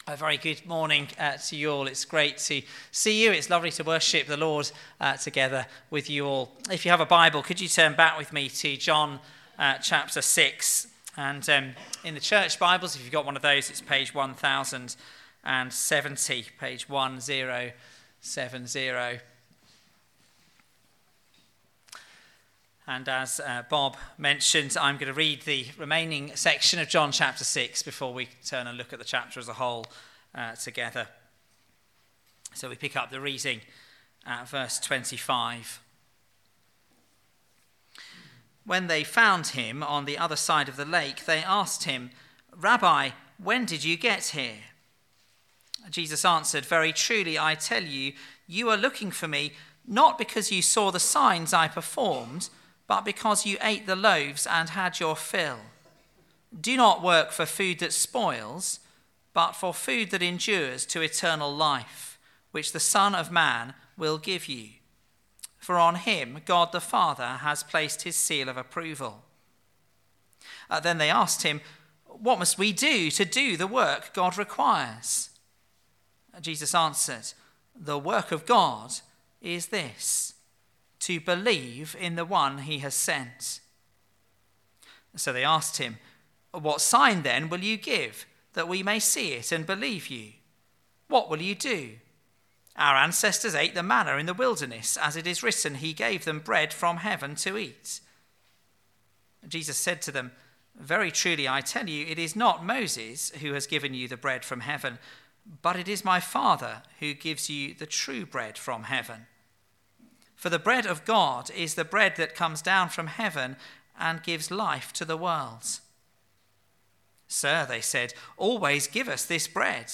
A very good morning to you all. It's great to see you. It's lovely to worship the Lord together with you all. If you have a Bible, could you turn back with me to John chapter 6? And in the church Bibles, if you've got one of those, it's page 1070, page 1070. And as Bob mentioned, I'm going to read the remaining section of John chapter 6 before we turn and look at the chapter as a whole together. So we pick up the reading at verse 25. When they found him on the other side of the lake, they asked him, "Rabbi, when did you get here?" Jesus answered, "Very truly, I tell you, you are looking for me, not because you saw the signs I performed, but because you ate the loaves and had your fill. Do not work for food that spoils, but for food that endures to eternal life, which the Son of Man will give you. For on him God the Father has placed his seal of approval." Then they asked him, "What must we do to do the work God requires?" Jesus answered, "The work of God is this, to believe in the one he has sent." So they asked him, "What sign then will you give, that we may see it and believe you? What will you do? Our ancestors ate the manna in the wilderness, as it is written, he gave them bread from heaven to eat." Jesus said to them, "Very truly I tell you, it is not Moses who has given you the bread from heaven, but it is my Father who gives you the true bread from heaven. For the bread of God is the bread that comes down from heaven and gives life to the world." "Sir," they said, "always give us this bread."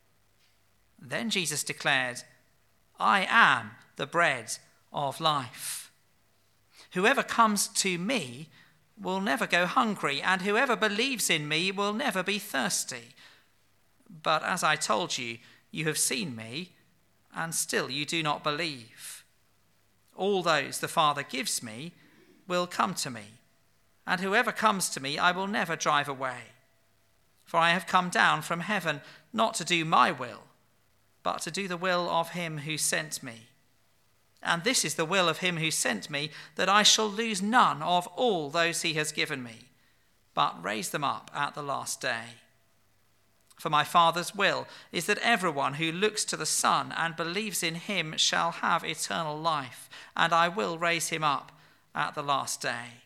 Then Jesus declared, "I am the bread of life. Whoever comes to me will never go hungry, and whoever believes in me will never be thirsty. But as I told you, you have seen me, and still you do not believe. All those the Father gives me will come to me, and whoever comes to me I will never drive away. For I have come down from heaven not to do my will, but to do the will of him who sent me. And this is the will of him who sent me, that I shall lose none of all those he has given me, but raise them up at the last day. For my Father's will is that everyone who looks to the Son and believes in him shall have eternal life, and I will raise him up at the last day."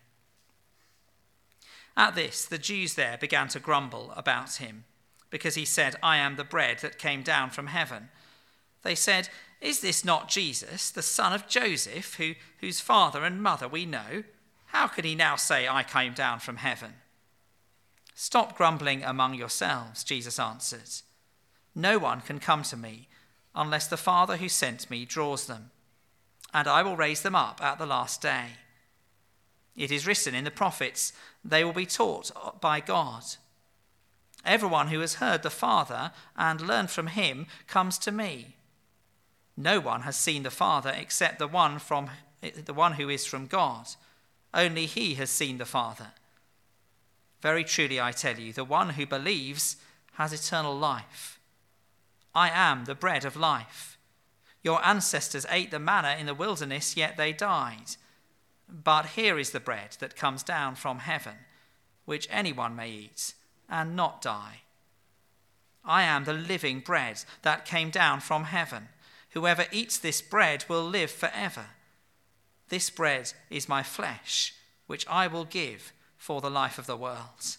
At this, the Jews there began to grumble about him, because he said, "I am the bread that came down from heaven." They said, "Is this not Jesus, the son of Joseph, whose father and mother we know? How can he now say, 'I came down from heaven'?" "Stop grumbling among yourselves," Jesus answered. "No one can come to me unless the Father who sent me draws them, and I will raise them up at the last day. It is written in the prophets, they will be taught by God. Everyone who has heard the Father and learned from him comes to me. No one has seen the Father except the one who is from God. Only he has seen the Father. Very truly I tell you, the one who believes has eternal life. I am the bread of life. Your ancestors ate the manna in the wilderness, yet they died. But here is the bread that comes down from heaven, which anyone may eat and not die. I am the living bread that came down from heaven. Whoever eats this bread will live forever. This bread is my flesh, which I will give for the life of the world."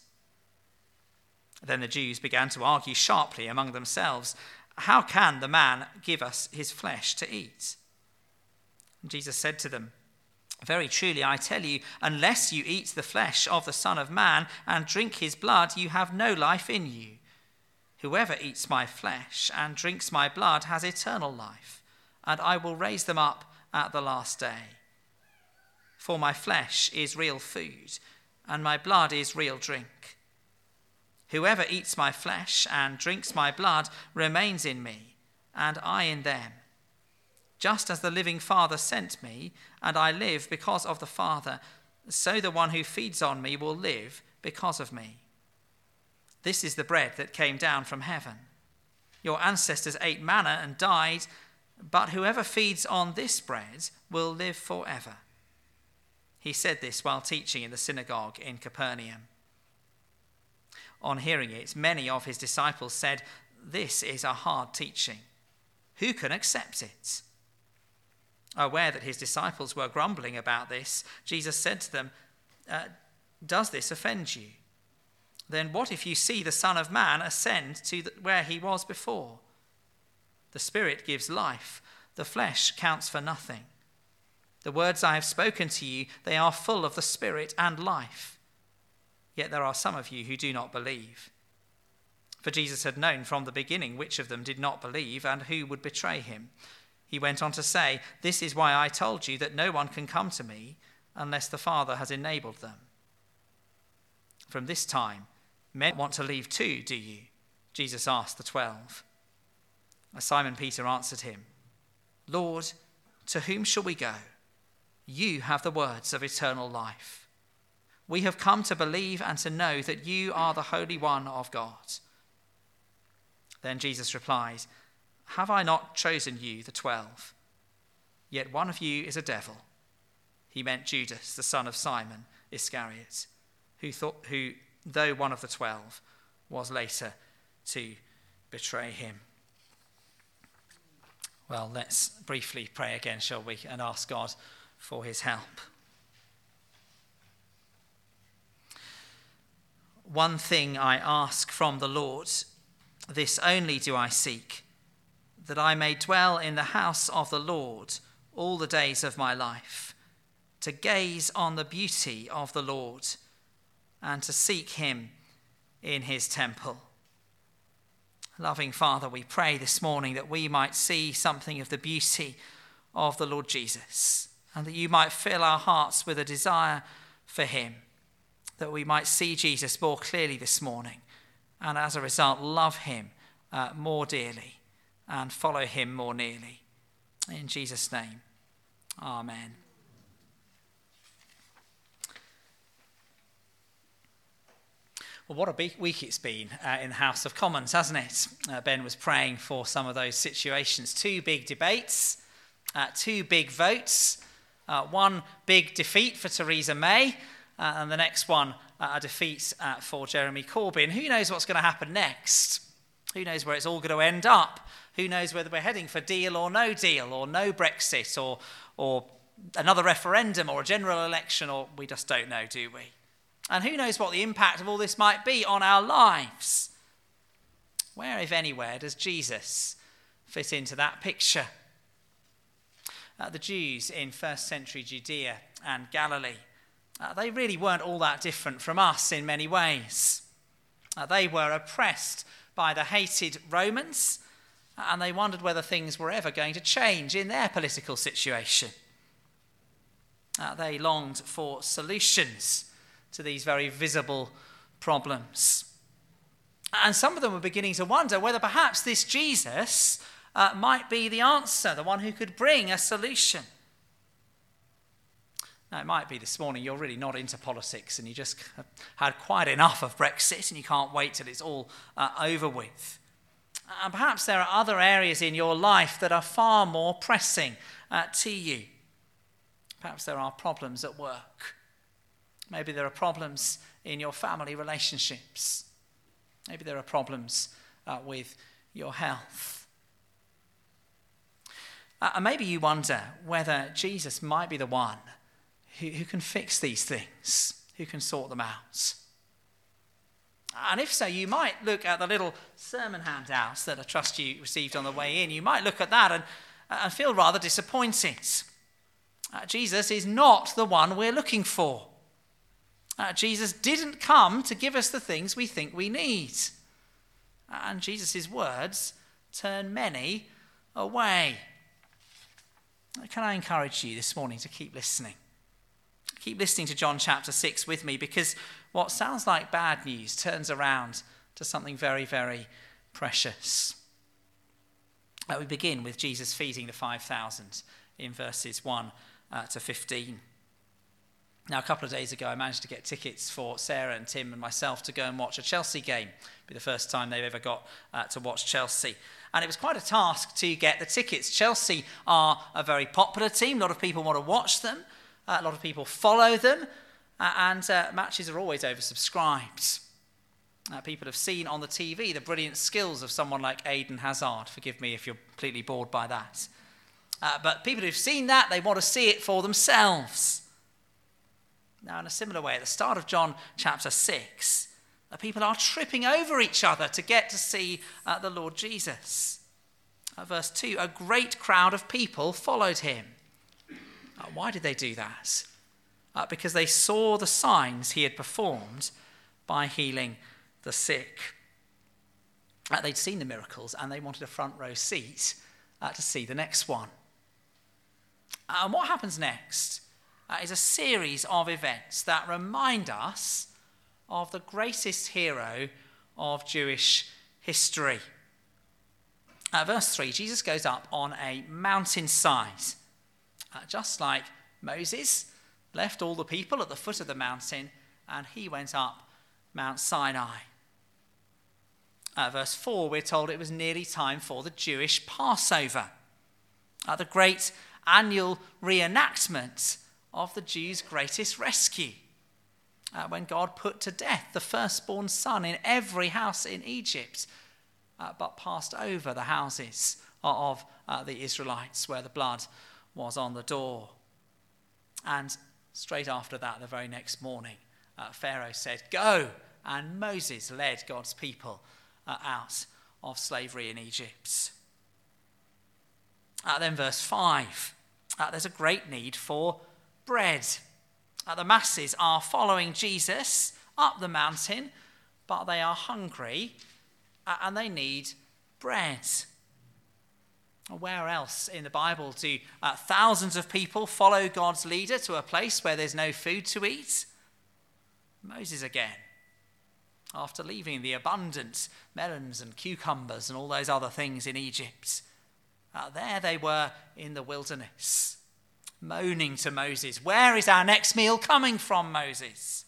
Then the Jews began to argue sharply among themselves, "How can the man give us his flesh to eat?" And Jesus said to them, "Very truly I tell you, unless you eat the flesh of the Son of Man and drink his blood, you have no life in you. Whoever eats my flesh and drinks my blood has eternal life, and I will raise them up at the last day. For my flesh is real food, and my blood is real drink. Whoever eats my flesh and drinks my blood remains in me, and I in them. Just as the living Father sent me, and I live because of the Father, so the one who feeds on me will live because of me. This is the bread that came down from heaven. Your ancestors ate manna and died, but whoever feeds on this bread will live forever." He said this while teaching in the synagogue in Capernaum. On hearing it, many of his disciples said, "This is a hard teaching. Who can accept it?" Aware that his disciples were grumbling about this, Jesus said to them, "Does this offend you? Then what if you see the Son of Man ascend to where he was before? The Spirit gives life, the flesh counts for nothing. The words I have spoken to you, they are full of the Spirit and life. Yet there are some of you who do not believe." For Jesus had known from the beginning which of them did not believe and who would betray him. He went on to say, "This is why I told you that no one can come to me unless the Father has enabled them." From this time, men want to leave too, do you? Jesus asked the 12. Simon Peter answered him, "Lord, to whom shall we go? You have the words of eternal life. We have come to believe and to know that you are the Holy One of God." Then Jesus replied, "Have I not chosen you, the 12? Yet one of you is a devil." He meant Judas, the son of Simon Iscariot, who, though one of the 12, was later to betray him. Well, let's briefly pray again, shall we, and ask God for his help. One thing I ask from the Lord, this only do I seek, that I may dwell in the house of the Lord all the days of my life, to gaze on the beauty of the Lord and to seek him in his temple. Loving Father, we pray this morning that we might see something of the beauty of the Lord Jesus, and that you might fill our hearts with a desire for him, that we might see Jesus more clearly this morning, and as a result love him more dearly and follow him more nearly. In Jesus' name, amen. Well, what a week it's been in the House of Commons, hasn't it? Ben was praying for some of those situations. 2 big debates, 2 big votes, 1 big defeat for Theresa May, and the next one a defeat for Jeremy Corbyn. Who knows what's going to happen next? Who knows where it's all going to end up? Who knows whether we're heading for deal or no Brexit, or another referendum, or a general election, or we just don't know, do we? And who knows what the impact of all this might be on our lives? Where, if anywhere, does Jesus fit into that picture? The Jews in first century Judea and Galilee, they really weren't all that different from us in many ways. They were oppressed by the hated Romans, and they wondered whether things were ever going to change in their political situation. They longed for solutions to these very visible problems. And some of them were beginning to wonder whether perhaps this Jesus might be the answer, the one who could bring a solution. Now, it might be this morning you're really not into politics and you just had quite enough of Brexit and you can't wait till it's all over with. And perhaps there are other areas in your life that are far more pressing to you. Perhaps there are problems at work. Maybe there are problems in your family relationships. Maybe there are problems with your health. And maybe you wonder whether Jesus might be the one who can fix these things, who can sort them out. And if so, you might look at the little sermon handouts that I trust you received on the way in. You might look at that and feel rather disappointed. Jesus is not the one we're looking for. Jesus didn't come to give us the things we think we need. And Jesus' words turn many away. Can I encourage you this morning to keep listening? Keep listening to John chapter 6 with me, because what sounds like bad news turns around to something very, very precious. We begin with Jesus feeding the 5,000 in verses 1 to 15. Now, a couple of days ago, I managed to get tickets for Sarah and Tim and myself to go and watch a Chelsea game It'll be the first time they've ever got to watch Chelsea. And it was quite a task to get the tickets. Chelsea are a very popular team. A lot of people want to watch them. A lot of people follow them. And matches are always oversubscribed. People have seen on the TV the brilliant skills of someone like Eden Hazard. Forgive me if you're completely bored by that. But people who've seen that, they want to see it for themselves. Now, in a similar way, at the start of John chapter 6, people are tripping over each other to get to see the Lord Jesus. Verse 2, a great crowd of people followed him. Why did they do that? Because they saw the signs he had performed by healing the sick. They'd seen the miracles and they wanted a front row seat to see the next one. And what happens next is a series of events that remind us of the greatest hero of Jewish history. Verse 3, Jesus goes up on a mountainside, just like Moses left all the people at the foot of the mountain, and he went up Mount Sinai. Verse 4, we're told it was nearly time for the Jewish Passover, the great annual reenactment of the Jews' greatest rescue, when God put to death the firstborn son in every house in Egypt, but passed over the houses of the Israelites where the blood was on the door. And straight after that, the very next morning, Pharaoh said, "Go," and Moses led God's people out of slavery in Egypt. Then verse 5, there's a great need for bread. The masses are following Jesus up the mountain, but they are hungry and they need bread. Where else in the Bible do thousands of people follow God's leader to a place where there's no food to eat? Moses again. After leaving the abundant melons and cucumbers and all those other things in Egypt, there they were in the wilderness, moaning to Moses, "Where is our next meal coming from, Moses?"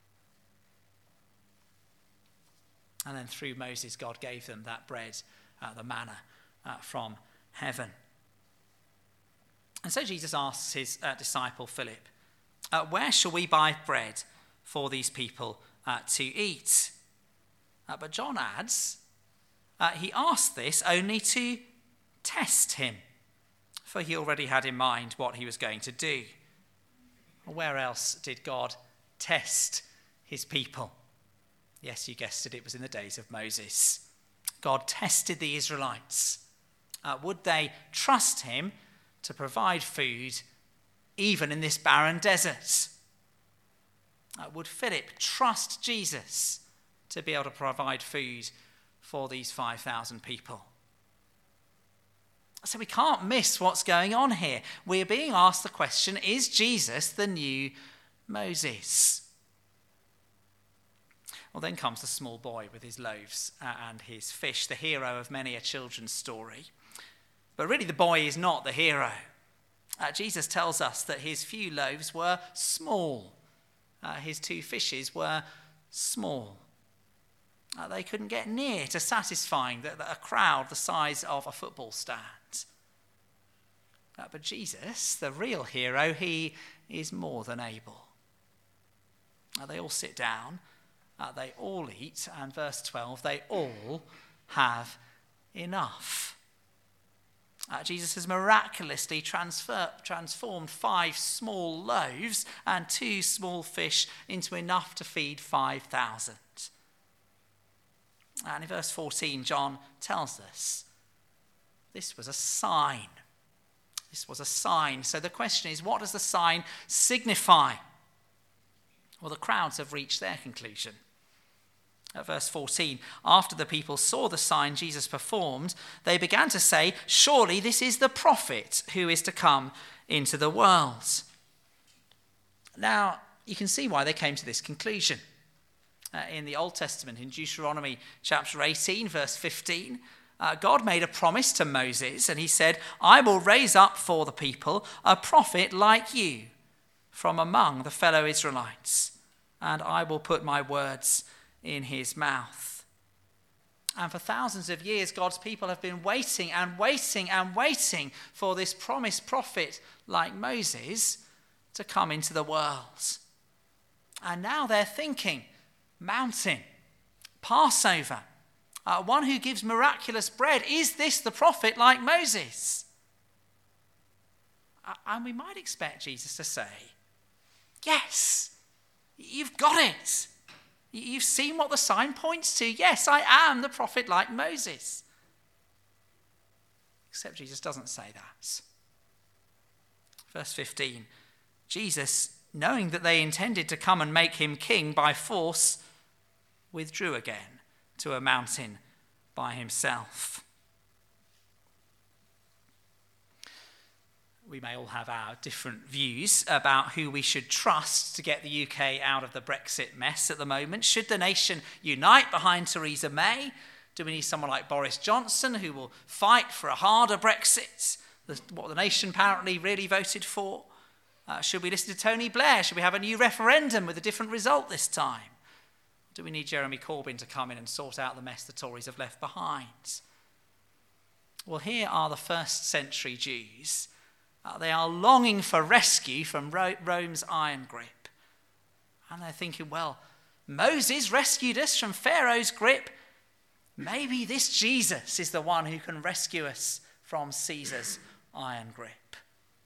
And then through Moses, God gave them that bread, the manna from heaven. And so Jesus asks his disciple Philip, "Where shall we buy bread for these people to eat?" But John adds, he asked this only to test him, for he already had in mind what he was going to do. Where else did God test his people? Yes, you guessed it, it was in the days of Moses. God tested the Israelites. Would they trust him to provide food even in this barren desert? Would Philip trust Jesus to be able to provide food for these 5,000 people? So we can't miss what's going on here. We're being asked the question, is Jesus the new Moses? Well, then comes the small boy with his loaves and his fish, the hero of many a children's story. But really the boy is not the hero. Jesus tells us that his few loaves were small. His 2 fishes were small. They couldn't get near to satisfying a crowd the size of a football stand. But Jesus, the real hero, he is more than able. They all sit down, they all eat, and verse 12, they all have enough. Jesus has miraculously transformed 5 small loaves and 2 small fish into enough to feed 5,000. And in verse 14, John tells us this was a sign. This was a sign. So the question is, what does the sign signify? Well, the crowds have reached their conclusion. At verse 14, after the people saw the sign Jesus performed, they began to say, "Surely this is the prophet who is to come into the world." Now, you can see why they came to this conclusion. In the Old Testament, in Deuteronomy chapter 18, verse 15, God made a promise to Moses, and he said, "I will raise up for the people a prophet like you from among the fellow Israelites, and I will put my words in his mouth." And for thousands of years, God's people have been waiting and waiting and waiting for this promised prophet like Moses to come into the world. And now they're thinking, mountain, Passover, one who gives miraculous bread. Is this the prophet like Moses? And we might expect Jesus to say, yes, you've got it. You've seen what the sign points to. Yes, I am the prophet like Moses. Except Jesus doesn't say that. Verse 15, Jesus, knowing that they intended to come and make him king by force, withdrew again to a mountain by himself. We may all have our different views about who we should trust to get the UK out of the Brexit mess at the moment. Should the nation unite behind Theresa May? Do we need someone like Boris Johnson who will fight for a harder Brexit, what the nation apparently really voted for? Should we listen to Tony Blair? Should we have a new referendum with a different result this time? Do we need Jeremy Corbyn to come in and sort out the mess the Tories have left behind? Well, here are the first century Jews. They are longing for rescue from Rome's iron grip. And they're thinking, well, Moses rescued us from Pharaoh's grip. Maybe this Jesus is the one who can rescue us from Caesar's iron grip.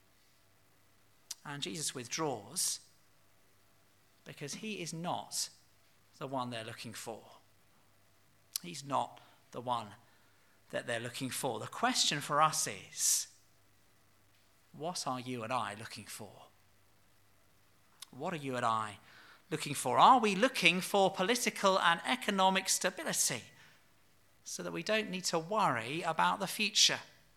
And Jesus withdraws because he is not the one they're looking for. He's not the one that they're looking for. The question for us is, what are you and I looking for? What are you and I looking for? Are we looking for political and economic stability so that we don't need to worry about the future?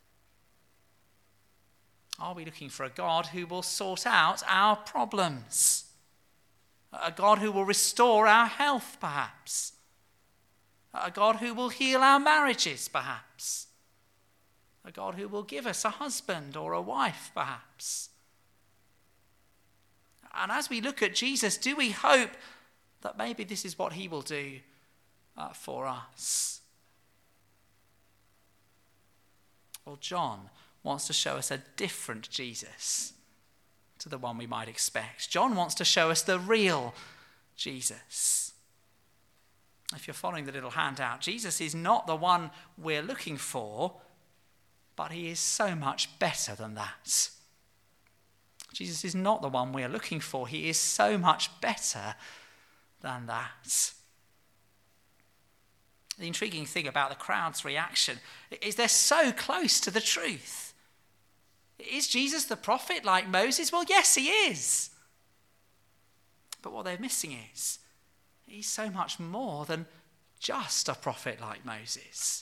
Are we looking for a God who will sort out our problems? A God who will restore our health, perhaps? A God who will heal our marriages, perhaps? A God who will give us a husband or a wife, perhaps? And as we look at Jesus, do we hope that maybe this is what he will do for us? Well, John wants to show us a different Jesus to the one we might expect. John wants to show us the real Jesus. If you're following the little handout, Jesus is not the one we're looking for, but he is so much better than that. Jesus is not the one we're looking for. He is so much better than that. The intriguing thing about the crowd's reaction is they're so close to the truth. Is Jesus the prophet like Moses? Well, yes, he is. But what they're missing is he's so much more than just a prophet like Moses.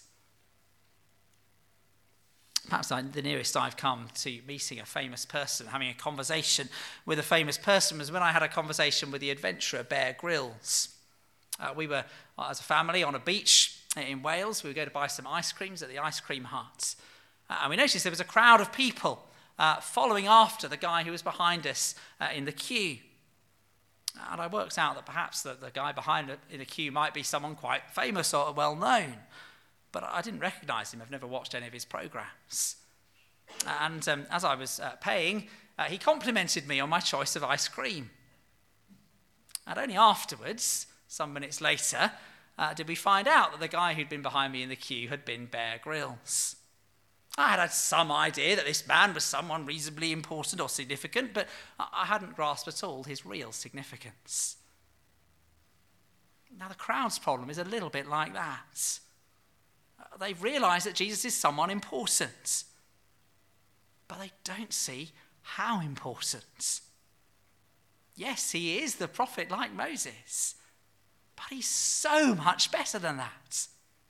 Perhaps the nearest I've come to meeting a famous person, having a conversation with a famous person, was when I had a conversation with the adventurer Bear Grylls. We were, as a family, on a beach in Wales. We would go to buy some ice creams at the ice cream hut. And we noticed there was a crowd of people following after the guy who was behind us in the queue. And I worked out that perhaps the guy behind in the queue might be someone quite famous or well known. But I didn't recognise him. I've never watched any of his programmes. And as I was paying, he complimented me on my choice of ice cream. And only afterwards, some minutes later, did we find out that the guy who'd been behind me in the queue had been Bear Grylls. I had some idea that this man was someone reasonably important or significant, but I hadn't grasped at all his real significance. Now, the crowd's problem is a little bit like that. They realise that Jesus is someone important, but they don't see how important. Yes, he is the prophet like Moses, but he's so much better than that.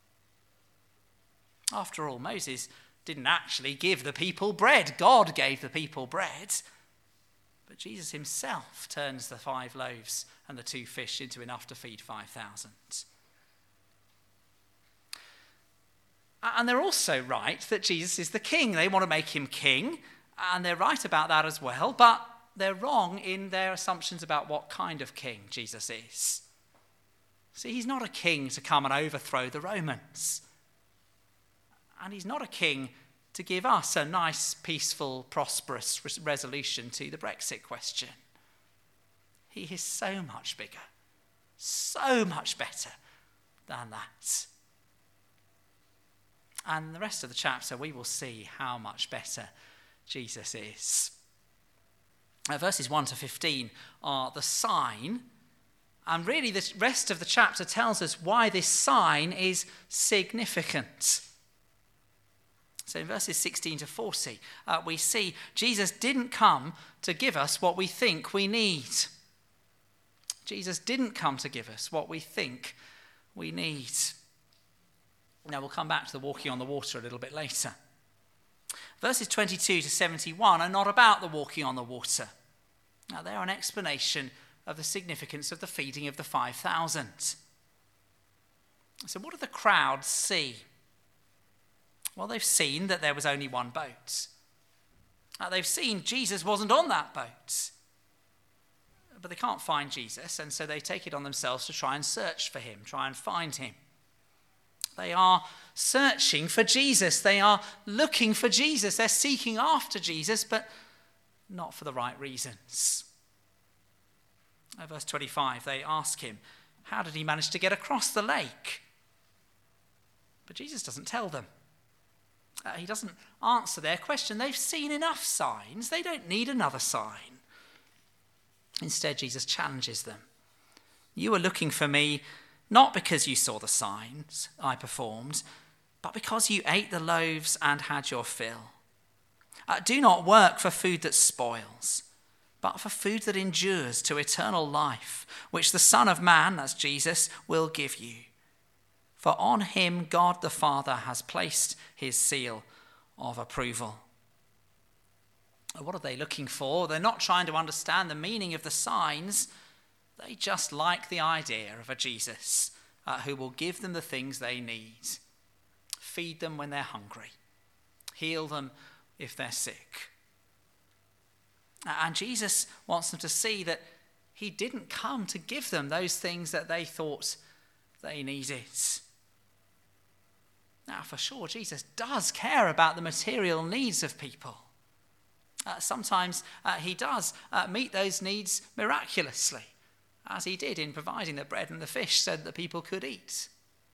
After all, Moses didn't actually give the people bread. God gave the people bread. But Jesus himself turns the 5 loaves and the 2 fish into enough to feed 5,000. And they're also right that Jesus is the king. They want to make him king, and they're right about that as well, but they're wrong in their assumptions about what kind of king Jesus is. See, he's not a king to come and overthrow the Romans. And he's not a king to give us a nice, peaceful, prosperous resolution to the Brexit question. He is so much bigger, so much better than that. And the rest of the chapter, we will see how much better Jesus is. Verses 1 to 15 are the sign, and really the rest of the chapter tells us why this sign is significant. So in verses 16 to 40, we see Jesus didn't come to give us what we think we need. Jesus didn't come to give us what we think we need. Now we'll come back to the walking on the water a little bit later. Verses 22 to 71 are not about the walking on the water. Now they are an explanation of the significance of the feeding of the 5,000. So what do the crowds see? Well, they've seen that there was only one boat. They've seen Jesus wasn't on that boat. But they can't find Jesus, and so they take it on themselves to try and search for him, try and find him. They are searching for Jesus. They are looking for Jesus. They're seeking after Jesus, but not for the right reasons. Verse 25, they ask him, how did he manage to get across the lake? But Jesus doesn't tell them. He doesn't answer their question. They've seen enough signs. They don't need another sign. Instead, Jesus challenges them. You are looking for me not because you saw the signs I performed, but because you ate the loaves and had your fill. Do not work for food that spoils, but for food that endures to eternal life, which the Son of Man, that's Jesus, will give you. For on him God the Father has placed his seal of approval. What are they looking for? They're not trying to understand the meaning of the signs. They just like the idea of a Jesus who will give them the things they need. Feed them when they're hungry. Heal them if they're sick. And Jesus wants them to see that he didn't come to give them those things that they thought they needed. Now, for sure, Jesus does care about the material needs of people. Sometimes he does meet those needs miraculously, as he did in providing the bread and the fish so that the people could eat.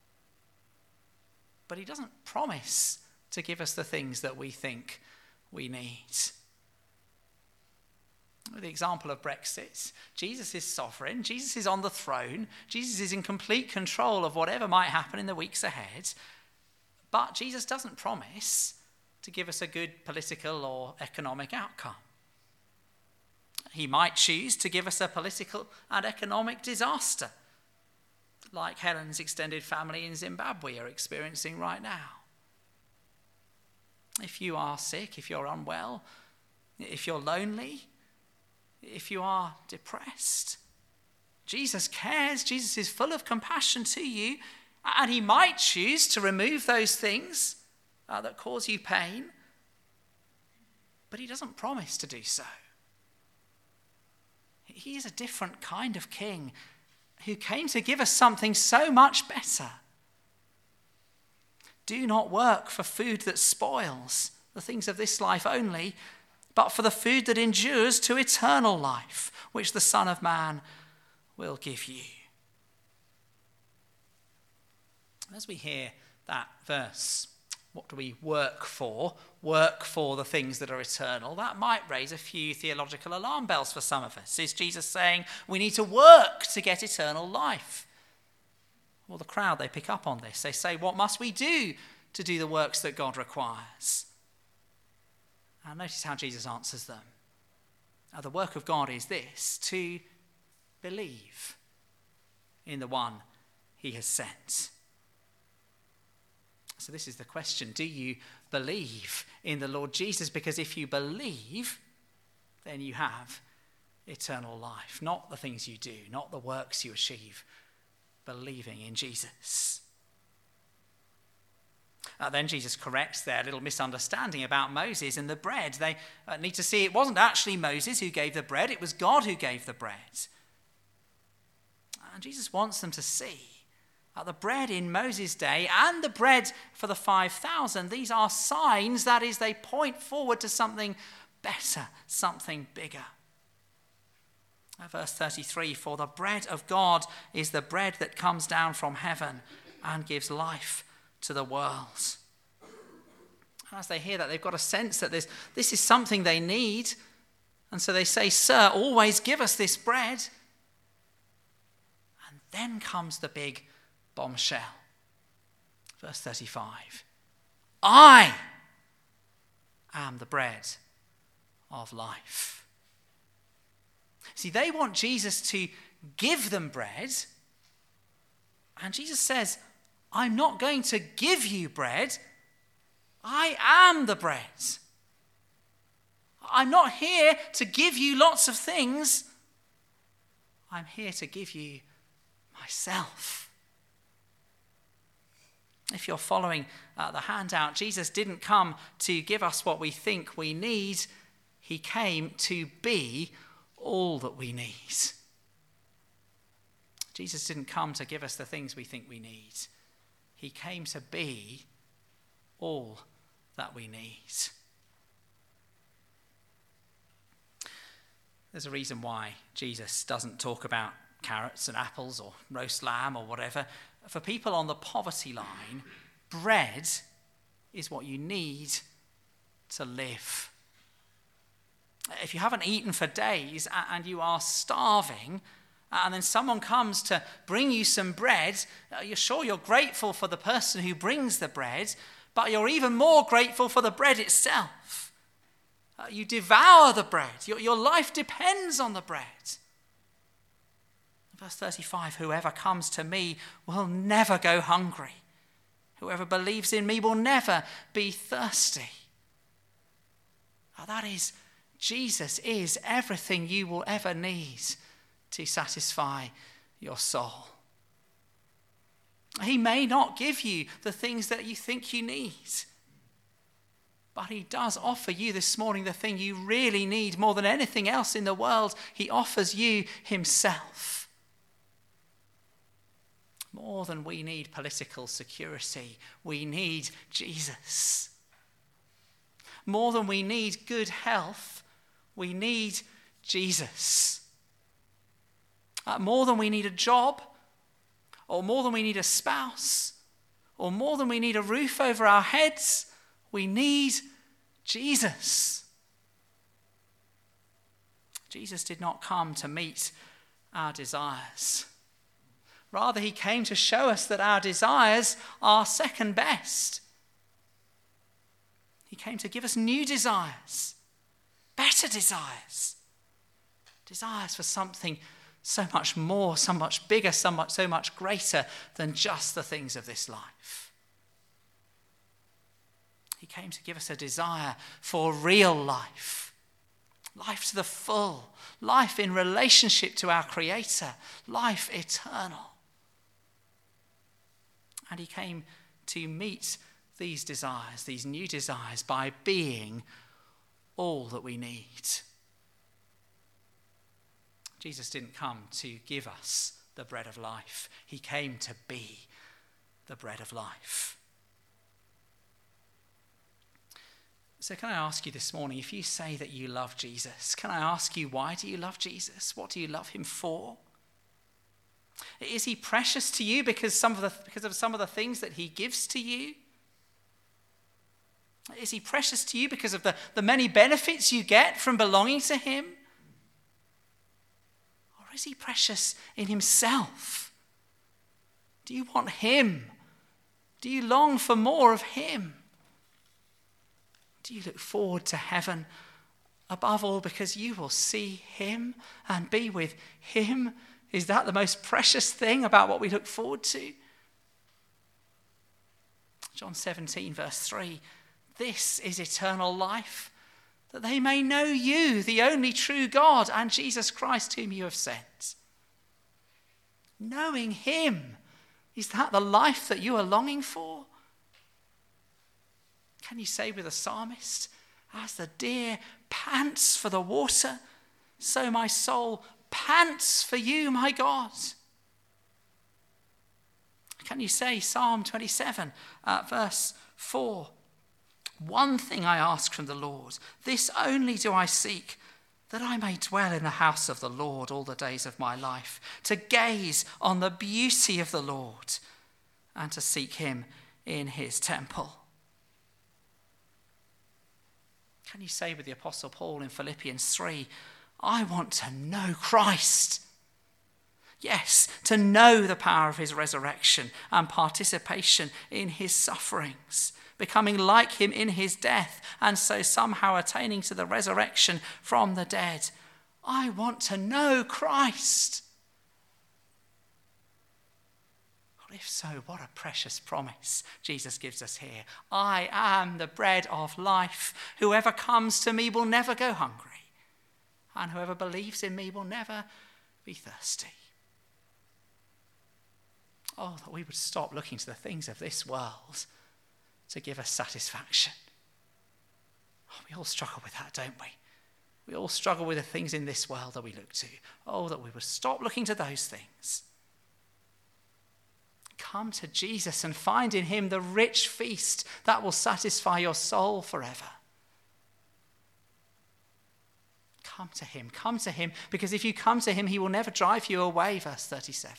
But he doesn't promise to give us the things that we think we need. With the example of Brexit, Jesus is sovereign, Jesus is on the throne, Jesus is in complete control of whatever might happen in the weeks ahead, but Jesus doesn't promise to give us a good political or economic outcome. He might choose to give us a political and economic disaster, like Helen's extended family in Zimbabwe are experiencing right now. If you are sick, if you're unwell, if you're lonely, if you are depressed, Jesus cares. Jesus is full of compassion to you, and he might choose to remove those things that cause you pain, but he doesn't promise to do so. He is a different kind of king who came to give us something so much better. Do not work for food that spoils, the things of this life only, but for the food that endures to eternal life, which the Son of Man will give you. As we hear that verse, what do we work for? Work for the things that are eternal. That might raise a few theological alarm bells for some of us. Is Jesus saying we need to work to get eternal life? Well, the crowd, they pick up on this. They say, what must we do to do the works that God requires? And notice how Jesus answers them. Now, the work of God is this, to believe in the one he has sent. So this is the question. Do you believe in the Lord Jesus? Because if you believe, then you have eternal life. Not the things you do, not the works you achieve. Believing in Jesus. Then Jesus corrects their little misunderstanding about Moses and the bread. They need to see it wasn't actually Moses who gave the bread. It was God who gave the bread. And Jesus wants them to see that the bread in Moses' day and the bread for the 5,000, these are signs, that is, they point forward to something better, something bigger. Verse 33, for the bread of God is the bread that comes down from heaven and gives life to the world. And as they hear that, they've got a sense that this is something they need. And so they say, Sir, always give us this bread. And then comes the big bombshell. Verse 35, I am the bread of life. See, they want Jesus to give them bread. And Jesus says, I'm not going to give you bread. I am the bread. I'm not here to give you lots of things. I'm here to give you myself. If you're following the handout, Jesus didn't come to give us what we think we need. He came to be all that we need. Jesus didn't come to give us the things we think we need. He came to be all that we need. There's a reason why Jesus doesn't talk about carrots and apples or roast lamb or whatever. For people on the poverty line, bread is what you need to live. If you haven't eaten for days and you are starving, and then someone comes to bring you some bread, you're grateful for the person who brings the bread, but you're even more grateful for the bread itself. You devour the bread. Your life depends on the bread. Verse 35, whoever comes to me will never go hungry. Whoever believes in me will never be thirsty. Now that is, Jesus is everything you will ever need to satisfy your soul. He may not give you the things that you think you need, but he does offer you this morning the thing you really need more than anything else in the world. He offers you himself. More than we need political security, we need Jesus. More than we need good health, we need Jesus. More than we need a job, or more than we need a spouse, or more than we need a roof over our heads, we need Jesus. Jesus did not come to meet our desires. Rather, he came to show us that our desires are second best. He came to give us new desires, better desires, desires for something so much more, so much bigger, so much greater than just the things of this life. He came to give us a desire for real life, life to the full, life in relationship to our Creator, life eternal. And he came to meet these desires, these new desires, by being all that we need. Jesus didn't come to give us the bread of life. He came to be the bread of life. So can I ask you this morning, if you say that you love Jesus, can I ask you, why do you love Jesus? What do you love him for? Is he precious to you because of some of the things that he gives to you? Is he precious to you because of the many benefits you get from belonging to him? Or is he precious in himself? Do you want him? Do you long for more of him? Do you look forward to heaven above all because you will see him and be with him? Is that the most precious thing about what we look forward to? John 17, verse 3, this is eternal life, that they may know you, the only true God, and Jesus Christ whom you have sent. Knowing him, is that the life that you are longing for? Can you say with the psalmist, as the deer pants for the water, so my soul pants for you, my God. Can you say Psalm 27, verse 4? One thing I ask from the Lord, this only do I seek, that I may dwell in the house of the Lord all the days of my life, to gaze on the beauty of the Lord and to seek him in his temple. Can you say with the Apostle Paul in Philippians 3, I want to know Christ. Yes, to know the power of his resurrection and participation in his sufferings, becoming like him in his death, and so somehow attaining to the resurrection from the dead. I want to know Christ. Well, if so, what a precious promise Jesus gives us here. I am the bread of life. Whoever comes to me will never go hungry, and whoever believes in me will never be thirsty. Oh, that we would stop looking to the things of this world to give us satisfaction. Oh, we all struggle with that, don't we? We all struggle with the things in this world that we look to. Oh, that we would stop looking to those things. Come to Jesus and find in him the rich feast that will satisfy your soul forever. Come to him, because if you come to him, he will never drive you away, verse 37.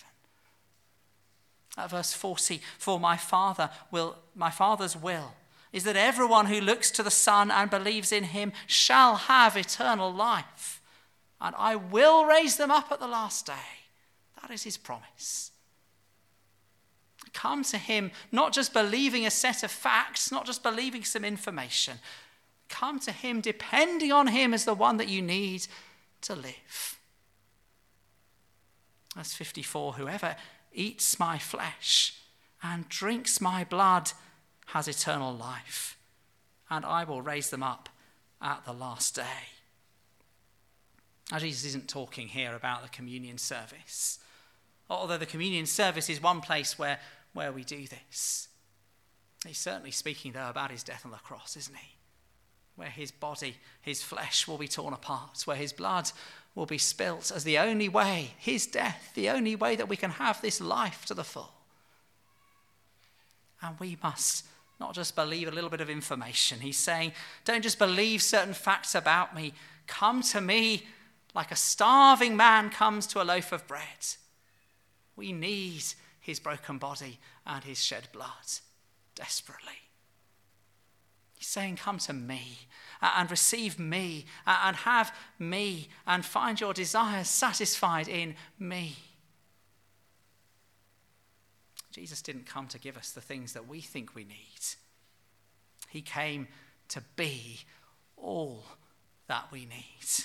Verse 40, for my Father's will is that everyone who looks to the Son and believes in him shall have eternal life, and I will raise them up at the last day. That is his promise. Come to him, not just believing a set of facts, not just believing some information. Come to him depending on him as the one that you need to live. Verse 54, whoever eats my flesh and drinks my blood has eternal life, and I will raise them up at the last day. Now, Jesus isn't talking here about the communion service, although the communion service is one place where we do this. He's certainly speaking, though, about his death on the cross, isn't he? Where his body, his flesh will be torn apart, where his blood will be spilt as the only way, his death, the only way that we can have this life to the full. And we must not just believe a little bit of information. He's saying, don't just believe certain facts about me. Come to me like a starving man comes to a loaf of bread. We need his broken body and his shed blood desperately. He's saying, come to me and receive me and have me and find your desires satisfied in me. Jesus didn't come to give us the things that we think we need. He came to be all that we need.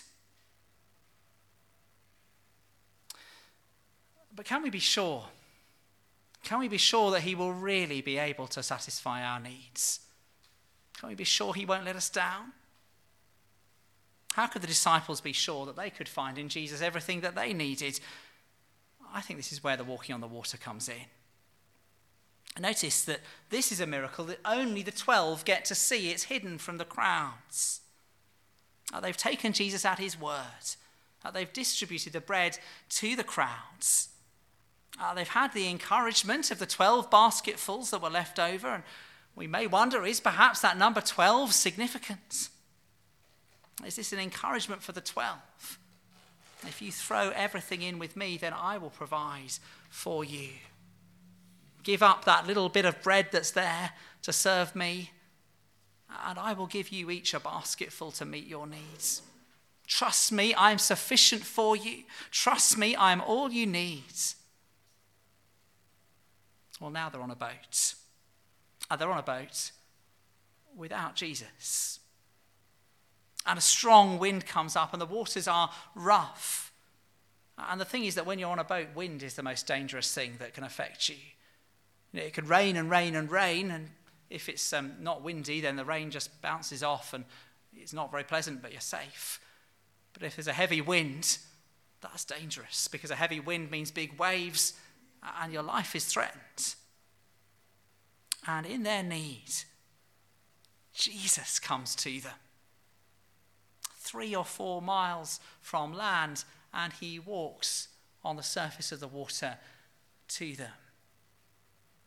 But can we be sure? Can we be sure that he will really be able to satisfy our needs? Can we be sure he won't let us down? How could the disciples be sure that they could find in Jesus everything that they needed? I think this is where the walking on the water comes in. Notice that this is a miracle that only the 12 get to see. It's hidden from the crowds. They've taken Jesus at his word. They've distributed the bread to the crowds. They've had the encouragement of the 12 basketfuls that were left over, and we may wonder, is perhaps that number 12 significant? Is this an encouragement for the 12? If you throw everything in with me, then I will provide for you. Give up that little bit of bread that's there to serve me, and I will give you each a basketful to meet your needs. Trust me, I am sufficient for you. Trust me, I am all you need. Well, now they're on a boat. They're on a boat without Jesus. And a strong wind comes up and the waters are rough. And the thing is that when you're on a boat, wind is the most dangerous thing that can affect you. It could rain and rain and rain, and if it's not windy, then the rain just bounces off and it's not very pleasant, but you're safe. But if there's a heavy wind, that's dangerous, because a heavy wind means big waves and your life is threatened. And in their need, Jesus comes to them. 3 or 4 miles from land, and he walks on the surface of the water to them.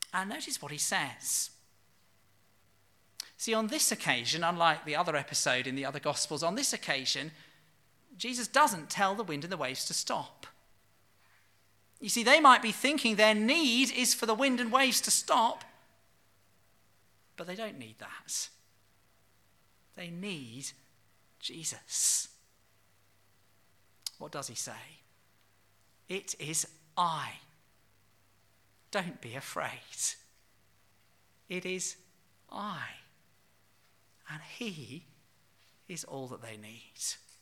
And notice what he says. See, on this occasion, unlike the other episode in the other Gospels, on this occasion, Jesus doesn't tell the wind and the waves to stop. You see, they might be thinking their need is for the wind and waves to stop, but they don't need that. They need Jesus. What does he say? It is I. Don't be afraid. It is I. And he is all that they need.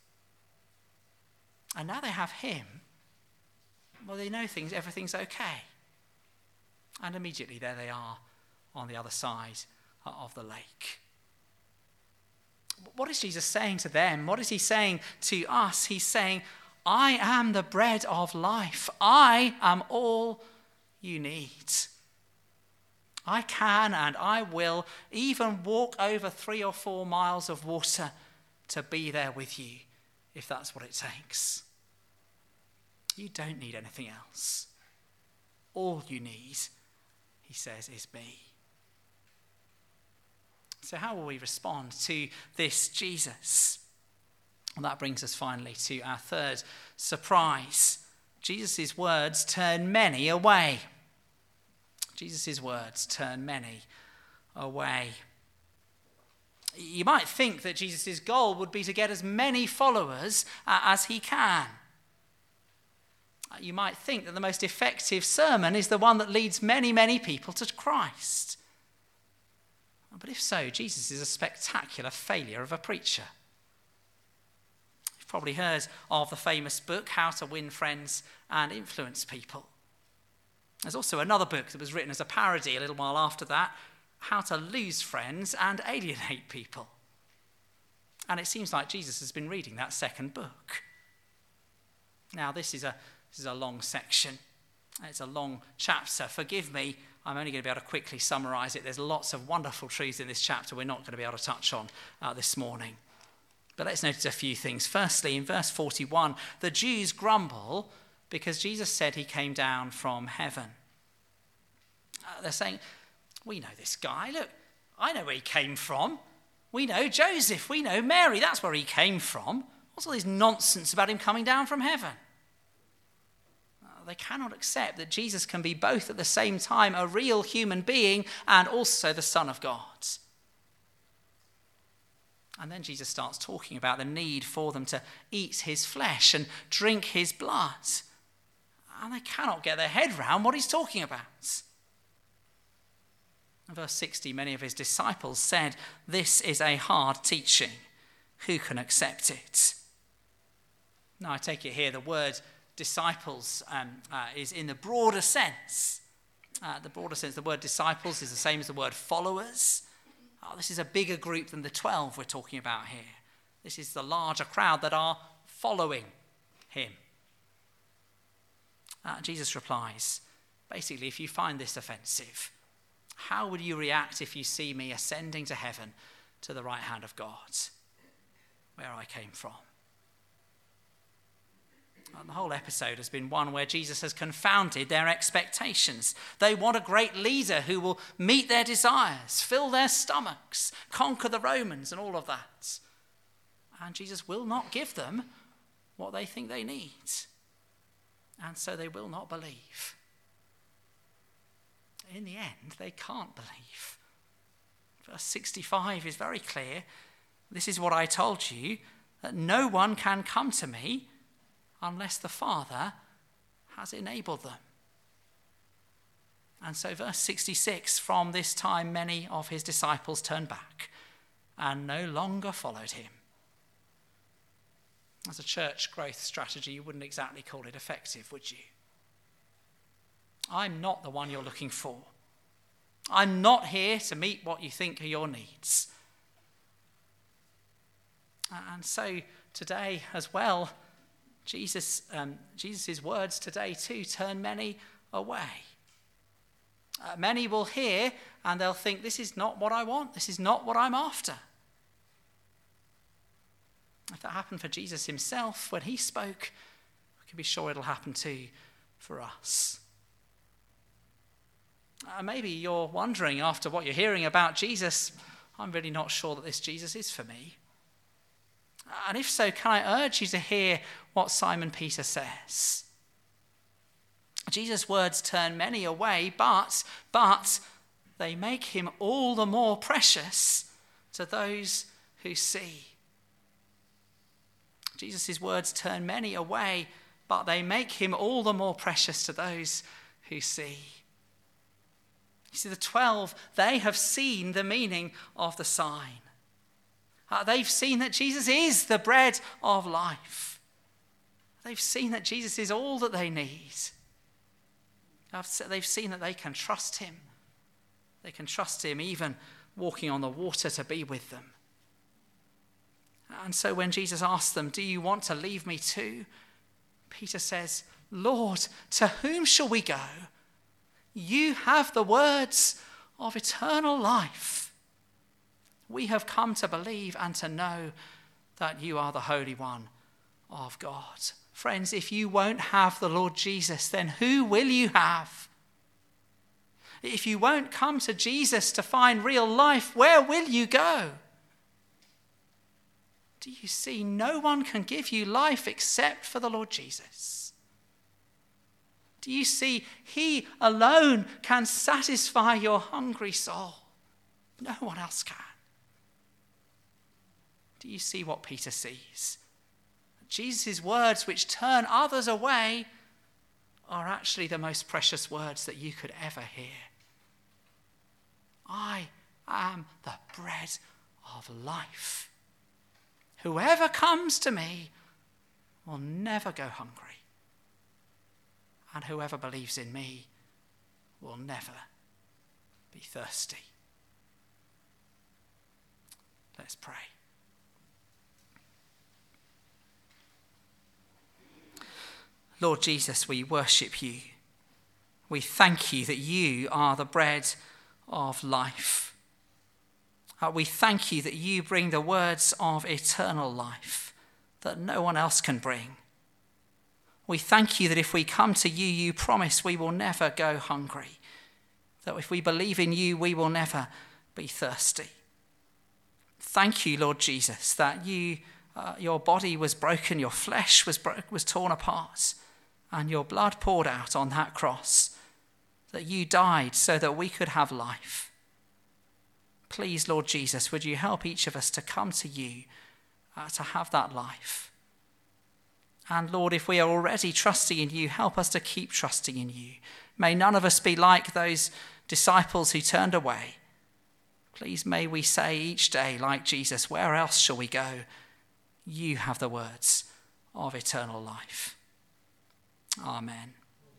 And now they have him. Well, they know everything's okay. And immediately there they are on the other side of the lake. What is Jesus saying to them? What is he saying to us? He's saying, I am the bread of life. I am all you need. I can and I will even walk over 3 or 4 miles of water to be there with you, if that's what it takes. You don't need anything else. All you need, he says, is me. So how will we respond to this Jesus? Well, that brings us finally to our third surprise. Jesus' words turn many away. Jesus' words turn many away. You might think that Jesus' goal would be to get as many followers as he can. You might think that the most effective sermon is the one that leads many, many people to Christ. But if so, Jesus is a spectacular failure of a preacher. You've probably heard of the famous book, How to Win Friends and Influence People. There's also another book that was written as a parody a little while after that, How to Lose Friends and Alienate People. And it seems like Jesus has been reading that second book. Now, this is a long section. It's a long chapter. Forgive me, I'm only going to be able to quickly summarize it. There's lots of wonderful truths in this chapter we're not going to be able to touch on this morning. But let's notice a few things. Firstly, in verse 41, the Jews grumble because Jesus said he came down from heaven. They're saying, we know this guy. Look, I know where he came from. We know Joseph. We know Mary. That's where he came from. What's all this nonsense about him coming down from heaven? They cannot accept that Jesus can be both at the same time a real human being and also the Son of God. And then Jesus starts talking about the need for them to eat his flesh and drink his blood. And they cannot get their head round what he's talking about. In verse 60, many of his disciples said, "This is a hard teaching. Who can accept it?" Now, I take it here the word disciples is in the broader sense. The word disciples is the same as the word followers. This is a bigger group than the 12 we're talking about here. This is the larger crowd that are following him. Jesus replies, basically, if you find this offensive, how would you react if you see me ascending to heaven to the right hand of God, where I came from? The whole episode has been one where Jesus has confounded their expectations. They want a great leader who will meet their desires, fill their stomachs, conquer the Romans and all of that. And Jesus will not give them what they think they need. And so they will not believe. In the end, they can't believe. Verse 65 is very clear. This is what I told you, that no one can come to me unless the Father has enabled them. And so verse 66, from this time many of his disciples turned back and no longer followed him. As a church growth strategy, you wouldn't exactly call it effective, would you? I'm not the one you're looking for. I'm not here to meet what you think are your needs. And so today as well, Jesus' words today too turn many away. Many will hear and they'll think, this is not what I want. This is not what I'm after. If that happened for Jesus himself when he spoke, we can be sure it'll happen too for us. Maybe you're wondering, after what you're hearing about Jesus, I'm really not sure that this Jesus is for me. And if so, can I urge you to hear what Simon Peter says? Jesus' words turn many away, but they make him all the more precious to those who see. Jesus' words turn many away, but they make him all the more precious to those who see. You see, the 12, they have seen the meaning of the sign. They've seen that Jesus is the bread of life. They've seen that Jesus is all that they need. They've seen that they can trust him. They can trust him even walking on the water to be with them. And so when Jesus asks them, do you want to leave me too? Peter says, Lord, to whom shall we go? You have the words of eternal life. We have come to believe and to know that you are the Holy One of God. Friends, if you won't have the Lord Jesus, then who will you have? If you won't come to Jesus to find real life, where will you go? Do you see? No one can give you life except for the Lord Jesus. Do you see? He alone can satisfy your hungry soul. No one else can. Do you see what Peter sees? Jesus' words, which turn others away, are actually the most precious words that you could ever hear. I am the bread of life. Whoever comes to me will never go hungry. And whoever believes in me will never be thirsty. Let's pray. Lord Jesus, we worship you. We thank you that you are the bread of life. We thank you that you bring the words of eternal life that no one else can bring. We thank you that if we come to you, you promise we will never go hungry. That if we believe in you, we will never be thirsty. Thank you, Lord Jesus, that your body was broken, your flesh was torn apart, and your blood poured out on that cross, that you died so that we could have life. Please, Lord Jesus, would you help each of us to come to you to have that life? And Lord, if we are already trusting in you, help us to keep trusting in you. May none of us be like those disciples who turned away. Please, may we say each day, like Jesus, where else shall we go? You have the words of eternal life. Amen.